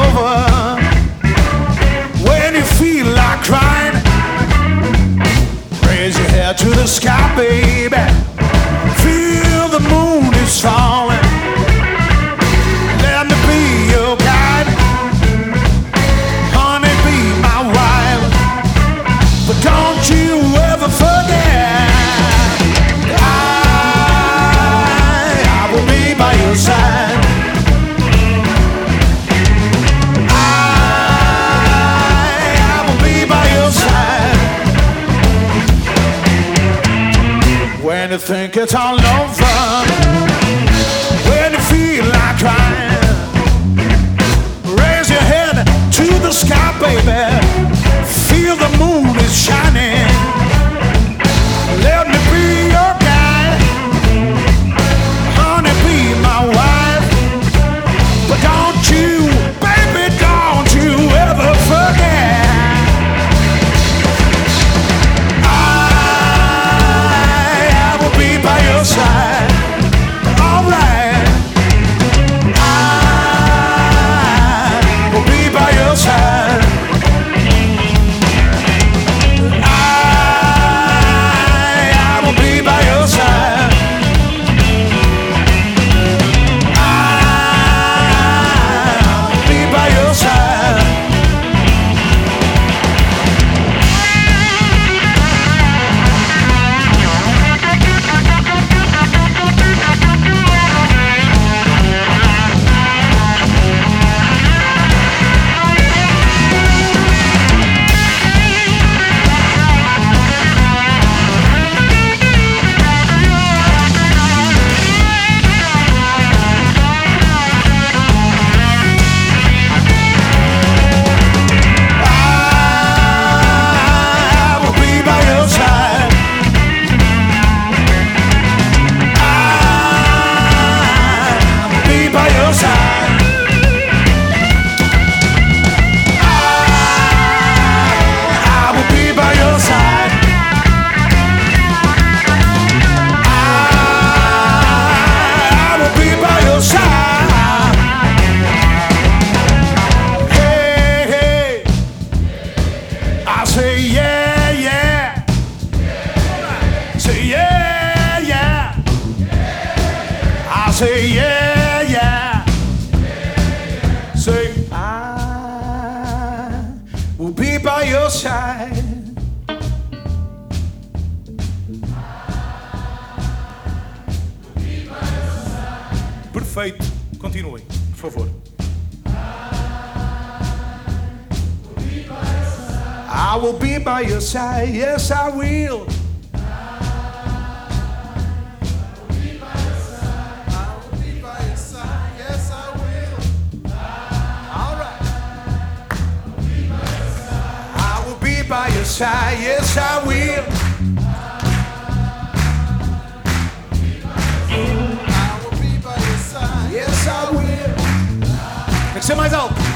over. When you feel like crying, raise your head to the sky, baby. Feel the moon is falling. Let me be your guide. Honey, be my wife. But don't you ever forget, I will be by your side. I will be by your side. When you think it's all over, when you feel like crying, raise your head to the sky, baby. Feel the moon is shining. Let me be your guide. Honey, be my wife. But don't you, baby, don't you ever forget, I will be by your side. All right, I will be by your side. I will be by your side. I will be by your side. I will be by your side. I will be by your side. I will be by your side. I will be by your side. Hey, hey. I say yeah, yeah. Say yeah, yeah. I say yeah, yeah. Say I will be by your side. Perfeito. Continuem, por favor. I will be by your side, yes I will. I will be by your side, yes I will. I will be by your side, yes I will. Tem que ser mais alto.